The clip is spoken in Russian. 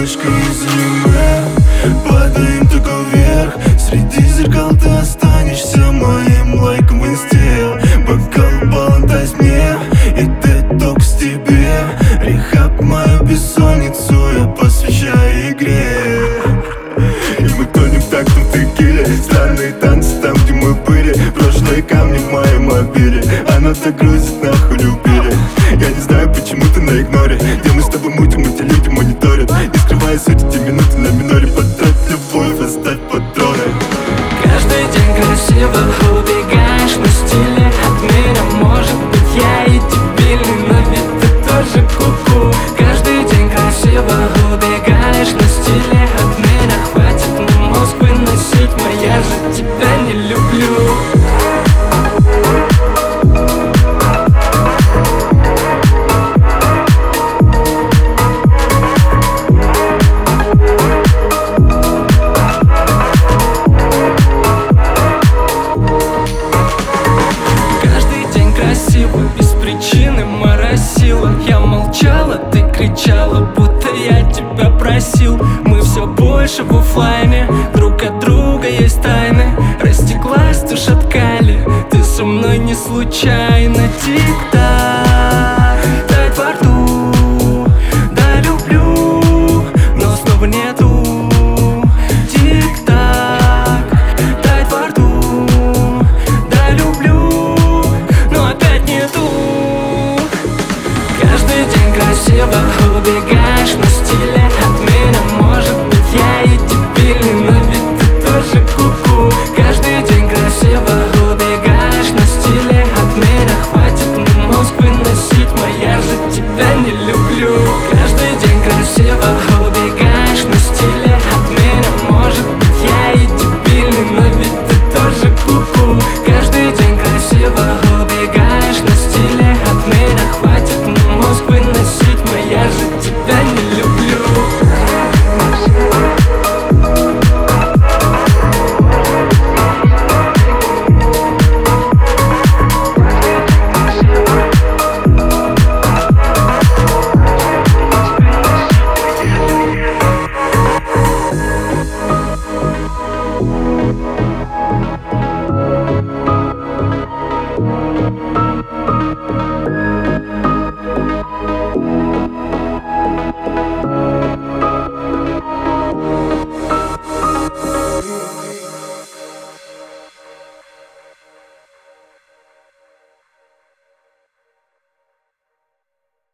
точкой из аниме. Падаем только вверх, среди зеркал ты останешься моим лайком в инсте. Бокал балантай мне, и детокс тебе. Рехаб мою бессонницу я посвящаю игре. И мы тонем в тактом текиле. Странные танцы там, где мы были. Прошлые камни в моем мобиле. Оно так грузит, нахуй любили. Я не знаю, почему ты на игноре. Где мы с тобой мутим, эти люди мониторят. Не скрывая суть, эти минуты на миноре. Потрать любовь, оставь патроны. Каждый день красиво убегаешь, но стиле от меня. Может быть, я и дебильный, но ведь ты тоже ку-ку. Каждый день красиво убегаешь, но стиле от меня. Хватит на мозг выносить, моя же тебя не люблю. Без причины моросила. Я молчала, ты кричала, будто я тебя просил. Мы все больше в оффлайне, друг от друга есть тайны. Растеклась ты шаткали, ты со мной не случайно. Тик-так.